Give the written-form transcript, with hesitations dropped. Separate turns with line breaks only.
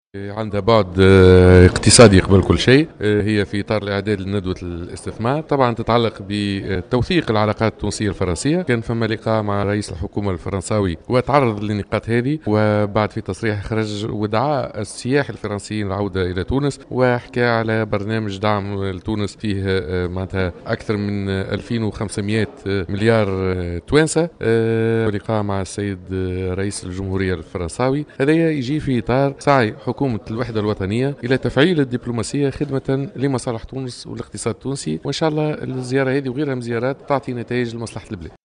عندها بعد اقتصادي قبل كل شيء. هي في إطار الإعداد لندوة الاستثمار، طبعا تتعلق بتوثيق العلاقات التونسية الفرنسية. كان فما لقاء مع رئيس الحكومة الفرنساوي وتعرض للنقاط هذه، وبعد في تصريح خرج ودعا السياح الفرنسيين العودة إلى تونس، وحكى على برنامج دعم لتونس فيه معناتها أكثر من 2500 مليار توانسة. ولقاء مع السيد رئيس الجمهورية الفرنساوي، هذا يجي في إطار سعي حكومة الوحدة الوطنية إلى تفعيل الدبلوماسية خدمة لمصالح تونس والاقتصاد التونسي، وإن شاء الله الزيارة هذه وغيرها من زيارات تعطي نتائج لمصلحة البلاد.